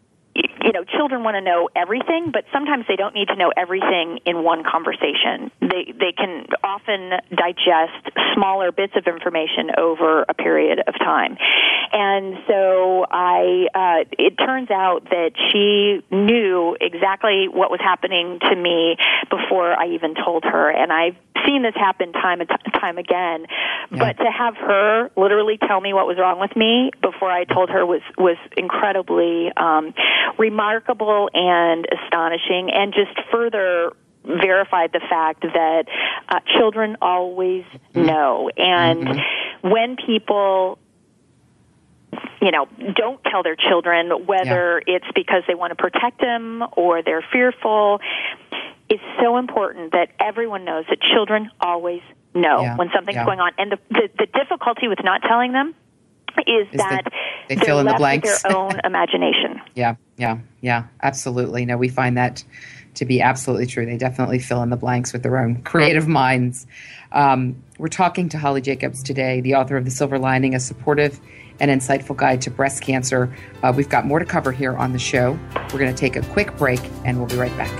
D: you know, children want to know everything, but sometimes they don't need to know everything in one conversation. They they can often digest smaller bits of information over a period of time. And so I, uh, it turns out that she knew exactly what was happening to me before I even told her. And I've seen this happen time and t- time again. Yeah. But to have her literally tell me what was wrong with me before I told her was, was incredibly um, remarkable and astonishing, and just further verified the fact that uh, children always know. And mm-hmm. when people, you know, don't tell their children, whether yeah. it's because they want to protect them or they're fearful, it's so important that everyone knows that children always know yeah. when something's yeah. going on. And the, the, the difficulty with not telling them is, is that
C: they fill in the blanks
D: with their own imagination.
C: Yeah, yeah, yeah, absolutely. No, we find that to be absolutely true. They definitely fill in the blanks with their own creative minds. Um, we're talking to Holly Jacobs today, the author of The Silver Lining, a supportive and insightful guide to breast cancer. Uh, we've got more to cover here on the show. We're going to take a quick break, and we'll be right back.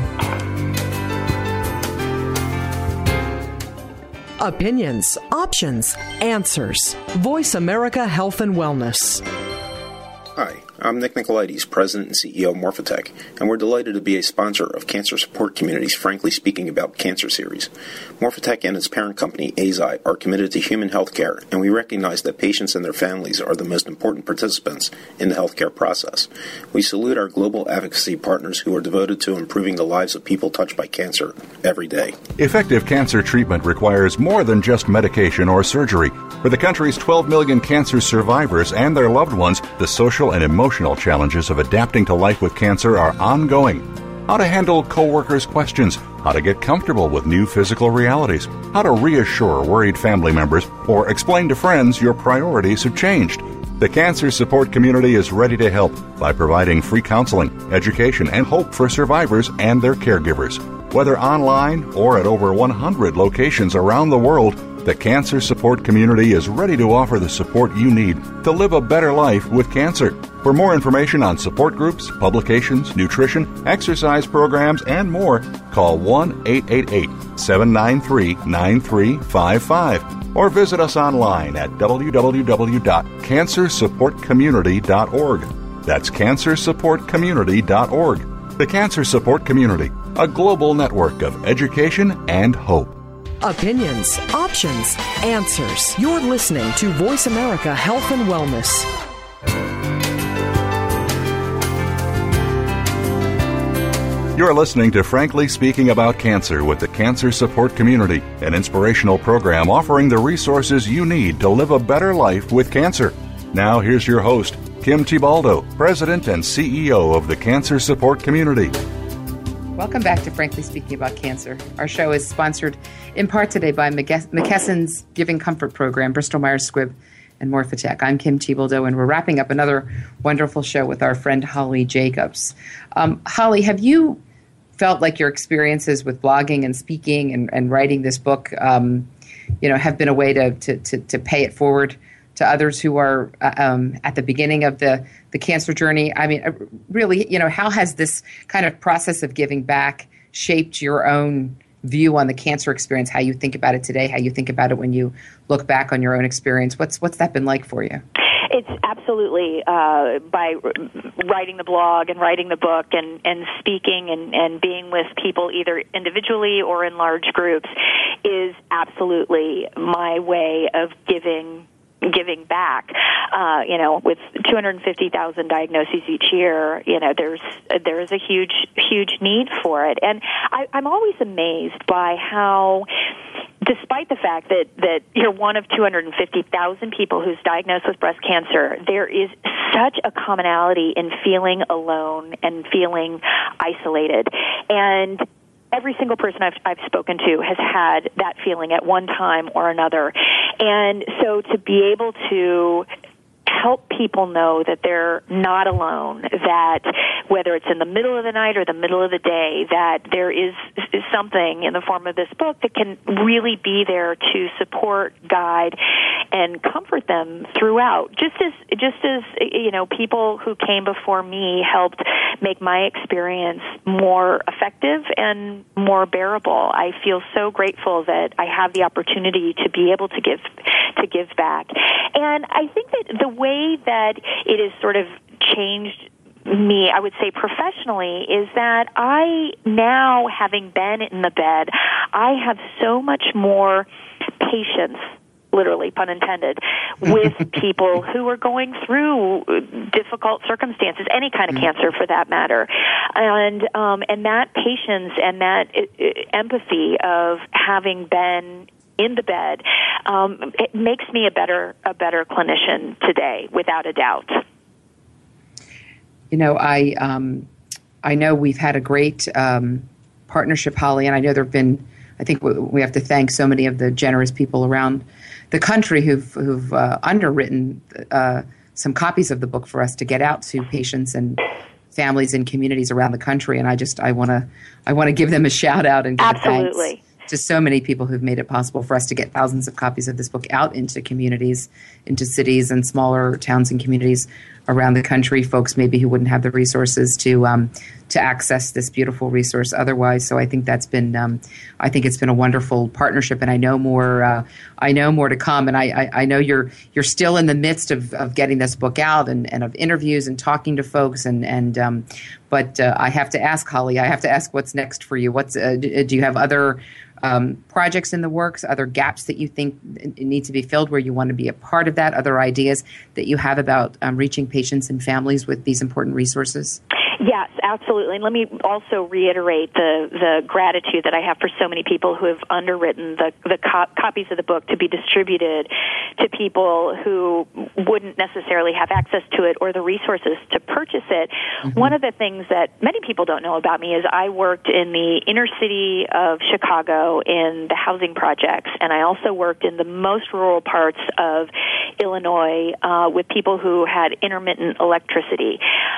E: Opinions, options, answers. Voice America Health and Wellness.
J: Hi, I'm Nick Nicolaides, President and C E O of Morphotek, and we're delighted to be a sponsor of Cancer Support Community's Frankly Speaking About Cancer series. Morphotek and its parent company, Eisai, are committed to human health care, and we recognize that patients and their families are the most important participants in the healthcare process. We salute our global advocacy partners who are devoted to improving the lives of people touched by cancer every day.
B: Effective cancer treatment requires more than just medication or surgery. For the country's twelve million cancer survivors and their loved ones, the social and emotional challenges of adapting to life with cancer are ongoing. How to handle coworkers' questions, how to get comfortable with new physical realities, how to reassure worried family members, or explain to friends your priorities have changed. The Cancer Support Community is ready to help by providing free counseling, education, and hope for survivors and their caregivers. Whether online or at over one hundred locations around the world, the Cancer Support Community is ready to offer the support you need to live a better life with cancer. For more information on support groups, publications, nutrition, exercise programs, and more, call one eight eight eight, seven nine three, nine three five five or visit us online at w w w dot cancer support community dot org. That's cancer support community dot org. The Cancer Support Community, a global network of education and hope.
E: Opinions, options, answers. You're listening to Voice America Health and Wellness.
B: You're listening to Frankly Speaking About Cancer with the Cancer Support Community, an inspirational program offering the resources you need to live a better life with cancer. Now here's your host, Kim Thiboldeaux, President and C E O of the Cancer Support Community.
C: Welcome back to Frankly Speaking About Cancer. Our show is sponsored in part today by McKesson's Giving Comfort Program, Bristol Myers Squibb, and Morphotek. I'm Kim Thiboldeaux, and we're wrapping up another wonderful show with our friend Holly Jacobs. Um, Holly, have you felt like your experiences with blogging and speaking and, and writing this book, um, you know, have been a way to, to, to, to pay it forward to others who are uh, um, at the beginning of the, the cancer journey? I mean, uh, really, you know, how has this kind of process of giving back shaped your own view on the cancer experience, how you think about it today, how you think about it when you look back on your own experience? What's what's that been like for you?
D: It's absolutely uh, by writing the blog and writing the book and, and speaking and, and being with people either individually or in large groups is absolutely my way of giving giving back. Uh, you know, with two hundred fifty thousand diagnoses each year, you know, there's there is a huge, huge need for it. And I, I'm always amazed by how, despite the fact that, that you're one of two hundred fifty thousand people who's diagnosed with breast cancer, there is such a commonality in feeling alone and feeling isolated. And every single person I've, I've spoken to has had that feeling at one time or another. And so to be able to help people know that they're not alone, that whether it's in the middle of the night or the middle of the day, that there is, is something in the form of this book that can really be there to support, guide, and comfort them throughout. Just as, just as, you know, people who came before me helped make my experience more effective and more bearable. I feel so grateful that I have the opportunity to be able to give, to give back. And I think that the way way that it has sort of changed me, I would say professionally, is that I now, having been in the bed, I have so much more patience, literally, pun intended, with people who are going through difficult circumstances, any kind of mm-hmm. cancer for that matter. And um, and that patience and that uh, empathy of having been in the bed, um, it makes me a better a better clinician today, without a doubt.
C: You know, I um, I know we've had a great um, partnership, Holly, and I know there have been, I think we have to thank so many of the generous people around the country who've, who've uh, underwritten uh, some copies of the book for us to get out to patients and families and communities around the country. And I just, I want to, I want to give them a shout out and give
D: Absolutely.
C: thanks to so many people who've made it possible for us to get thousands of copies of this book out into communities, into cities and smaller towns and communities around the country, folks maybe who wouldn't have the resources to um, to access this beautiful resource otherwise. So I think that's been, um, I think it's been a wonderful partnership, and I know more. Uh, I know more to come, and I, I, I know you're you're still in the midst of, of getting this book out and, and of interviews and talking to folks, and and um, but uh, I have to ask, Holly, I have to ask, what's next for you? What's uh, do you have other Um, projects in the works, other gaps that you think need to be filled where you want to be a part of that, other ideas that you have about um, reaching patients and families with these important resources?
D: Yes, absolutely. And let me also reiterate the, the gratitude that I have for so many people who have underwritten the, the co- copies of the book to be distributed to people who wouldn't necessarily have access to it or the resources to purchase it. Mm-hmm. One of the things that many people don't know about me is I worked in the inner city of Chicago in the housing projects, and I also worked in the most rural parts of Illinois uh, with people who had intermittent electricity.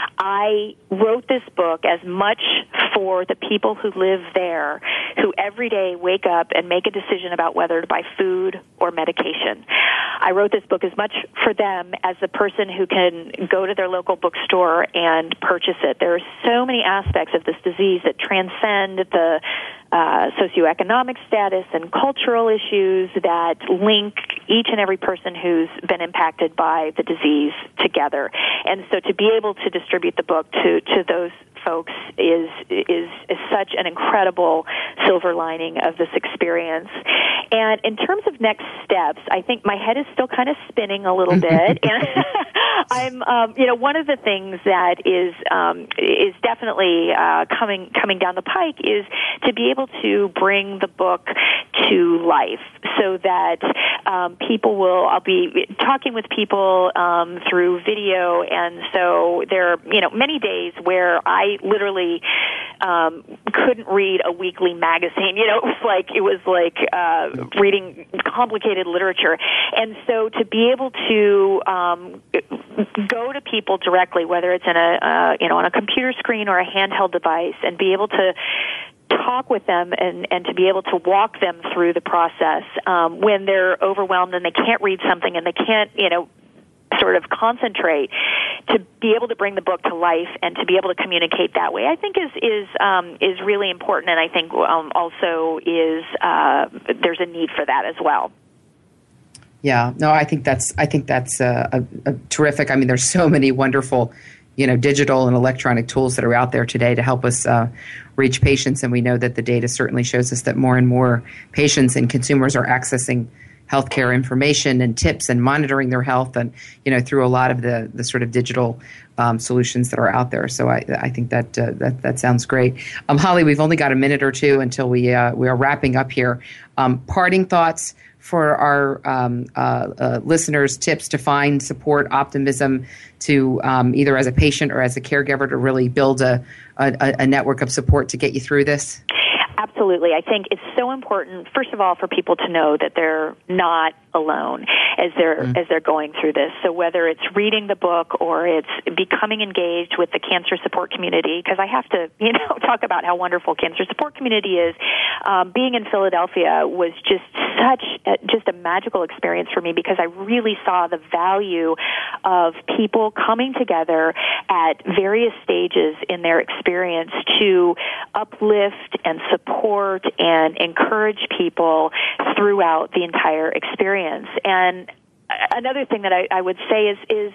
D: I wrote this book as much for the people who live there, who every day wake up and make a decision about whether to buy food or medication. I wrote this book as much for them as the person who can go to their local bookstore and purchase it. There are so many aspects of this disease that transcend the uh, socioeconomic status and cultural issues that link each and every person who's been impacted by the disease together. And so to be able to distribute the book to, to those folks is, is is such an incredible silver lining of this experience. And in terms of next steps, I think my head is still kind of spinning a little bit. And I'm, um, you know, one of the things that is um, is definitely uh, coming coming down the pike is to be able to bring the book to life, so that um, people will. I'll be talking with people um, through video, and so there are, you know, many days where I literally um, couldn't read a weekly magazine. You know, it was like it was like uh, reading complicated literature, and so to be able to um, go to people directly, whether it's in a uh, you know on a computer screen or a handheld device, and be able to talk with them and, and to be able to walk them through the process um, when they're overwhelmed and they can't read something and they can't, you know, sort of concentrate, to be able to bring the book to life and to be able to communicate that way, I think is is um, is really important, and I think um, also is uh, there's a need for that as well.
C: Yeah, no, I think that's I think that's uh, a, a terrific. I mean, there's so many wonderful, you know, digital and electronic tools that are out there today to help us uh, reach patients, and we know that the data certainly shows us that more and more patients and consumers are accessing healthcare information and tips and monitoring their health, and you know, through a lot of the the sort of digital um, solutions that are out there. So I I think that uh, that that sounds great. Um, Holly, we've only got a minute or two until we uh, we are wrapping up here. Um, parting thoughts for our um, uh, uh, listeners, tips to find support, optimism, to um, either as a patient or as a caregiver to really build a, a, a network of support to get you through this?
D: Absolutely. I think it's so important, first of all, for people to know that they're not alone as they're mm. as they're going through this. So whether it's reading the book or it's becoming engaged with the cancer support community, because I have to, you know, talk about how wonderful cancer support community is. Um, being in Philadelphia was just such a, just a magical experience for me, because I really saw the value of people coming together at various stages in their experience to uplift and support and encourage people throughout the entire experience. And another thing that I, I would say is, is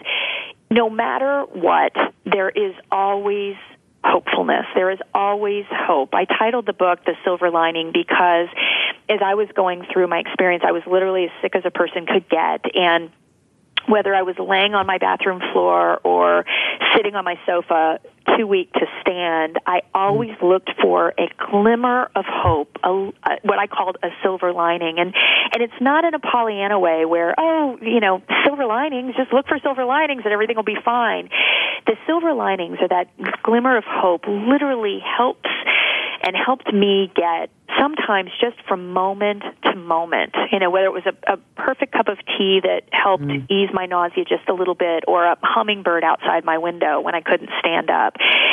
D: no matter what, there is always hopefulness. There is always hope. I titled the book The Silver Lining because as I was going through my experience, I was literally as sick as a person could get, and whether I was laying on my bathroom floor or sitting on my sofa, too weak to stand, I always looked for a glimmer of hope, a, a, what I called a silver lining. And, and it's not in a Pollyanna way where, oh, you know, silver linings, just look for silver linings and everything will be fine. The silver linings, or that glimmer of hope, literally helps and helped me get sometimes just from moment to moment, you know, whether it was a, a perfect cup of tea that helped mm. ease my nausea just a little bit, or a hummingbird outside my window when I couldn't stand up.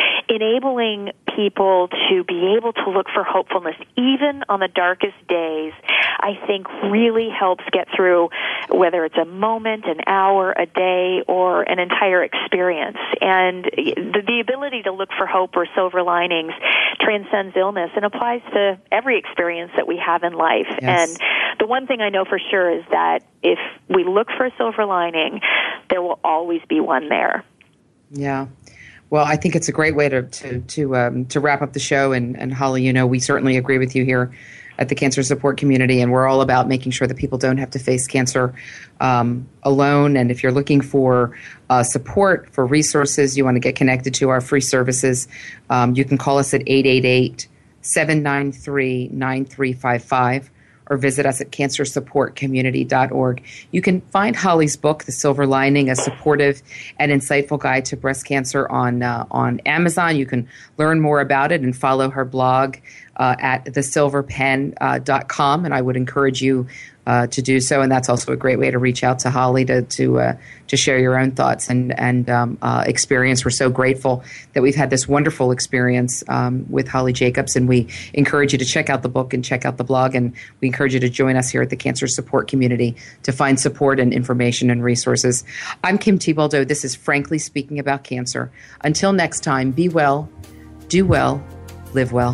D: Enabling people to be able to look for hopefulness, even on the darkest days, I think really helps get through, whether it's a moment, an hour, a day, or an entire experience. And the, the ability to look for hope or silver linings transcends illness and applies to every experience that we have in life.
C: Yes.
D: And the one thing I know for sure is that if we look for a silver lining, there will always be one there.
C: Yeah. Well, I think it's a great way to to to, um, to wrap up the show. And, and Holly, you know, we certainly agree with you here at the Cancer Support Community, and we're all about making sure that people don't have to face cancer um, alone. And if you're looking for uh, support, for resources, you want to get connected to our free services, um, you can call us at eight eight eight, seven nine three, nine three five five. or visit us at cancer support community dot org. You can find Holly's book, The Silver Lining, a supportive and insightful guide to breast cancer, on uh, on Amazon. You can learn more about it and follow her blog uh, at the silver pen dot com, and I would encourage you uh, to do so. And that's also a great way to reach out to Holly to to uh, to share your own thoughts and and um, uh, experience. We're so grateful that we've had this wonderful experience um, with Holly Jacobs, and we encourage you to check out the book and check out the blog, and we encourage you to join us here at the Cancer Support Community to find support and information and resources. I'm Kim Thiboldeaux. This is Frankly Speaking About Cancer. Until next time, be well, do well, live well.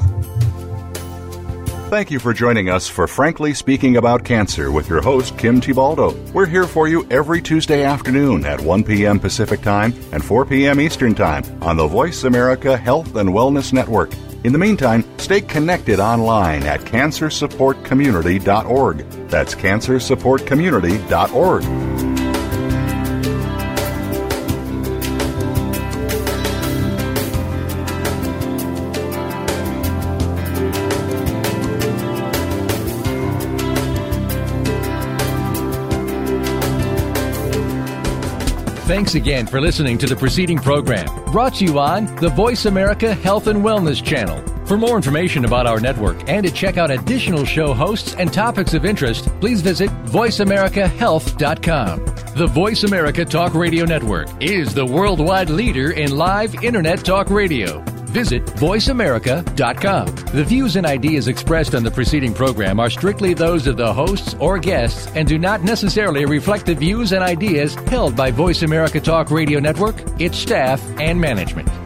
B: Thank you for joining us for Frankly Speaking About Cancer with your host, Kim Thiboldeaux. We're here for you every Tuesday afternoon at one p.m. Pacific Time and four p.m. Eastern Time on the Voice America Health and Wellness Network. In the meantime, stay connected online at cancer support community dot org. That's cancer support community dot org.
A: Thanks again for listening to the preceding program, brought to you on the Voice America Health and Wellness Channel. For more information about our network and to check out additional show hosts and topics of interest, please visit voice america health dot com. The Voice America Talk Radio Network is the worldwide leader in live Internet talk radio. Visit voice america dot com. The views and ideas expressed on the preceding program are strictly those of the hosts or guests and do not necessarily reflect the views and ideas held by Voice America Talk Radio Network, its staff, and management.